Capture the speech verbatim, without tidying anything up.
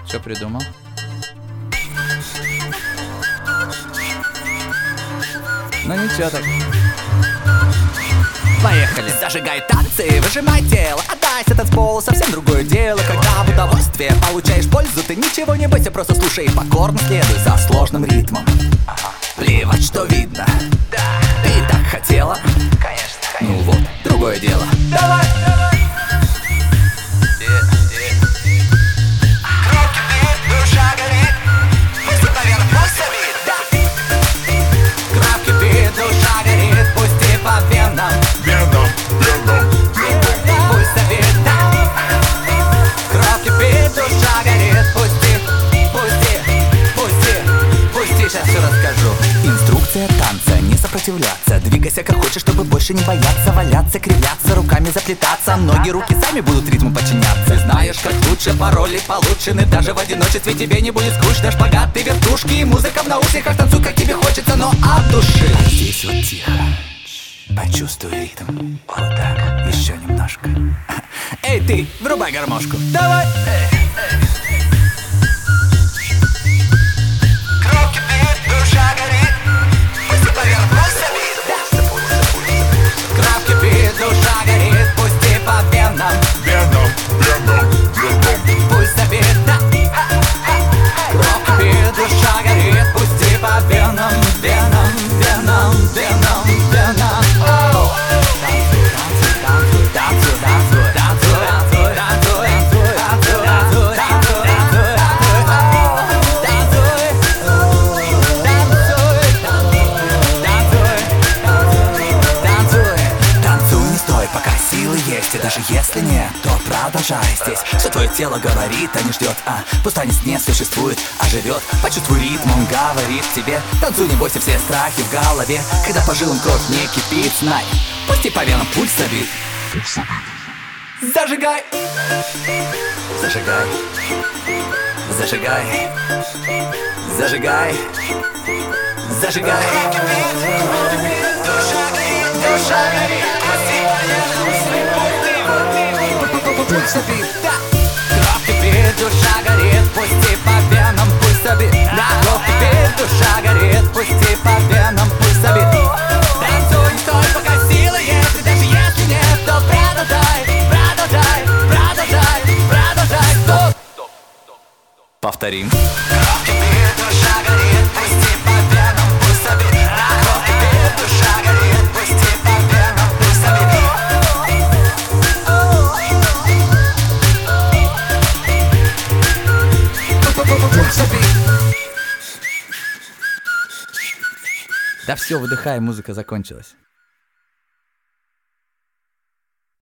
Что придумал? Ну ничего так. Поехали. Зажигай танцы, выжимай тело, отдайся танцполу, совсем другое дело. Когда в удовольствие получаешь пользу, ты ничего не бойся, просто слушай и покорно следуй за сложным ритмом. Плевать, что видно. Ты так хотела? Конечно, конечно. Ну вот, другое дело. Давай, давай. Инструкция танца, не сопротивляться. Двигайся как хочешь, чтобы больше не бояться. Валяться, кривляться, руками заплетаться. Ноги, руки сами будут ритму подчиняться. Ты знаешь, как лучше, пароли получены. Даже в одиночестве тебе не будет скучно. Шпагаты, вертушки и музыка в наушниках. Танцуй, как тебе хочется, но от души. А здесь вот тихо, почувствуй ритм. Вот так, еще немножко. Эй, ты, врубай гармошку. Давай. И даже если нет, то продолжай здесь. Все твое тело говорит, а не ждет. А пусть не существует, а живет. Почувствуй ритм, он говорит тебе. Танцуй, не бойся, все страхи в голове. Когда по жилам кровь не кипит, знай, пусти по венам пульс забит. Зажигай, зажигай, зажигай, зажигай, зажигай. Душа горит, пульс забит, да. Кровь кипит, душа горит, пусти по венам, пульс забит. Да, кровь кипит, душа горит, пусти по венам, пульс забит. Танцуй, не стой, пока силы есть, и даже если нет, то продолжай, продолжай, продолжай, продолжай. Стоп! Повторим. Кровь кипит, душа горит, пусти по венам, пульс забит. Да, кровь кипит, душа горит, пусти по венам, пульс забит. Да все, выдыхай, музыка закончилась.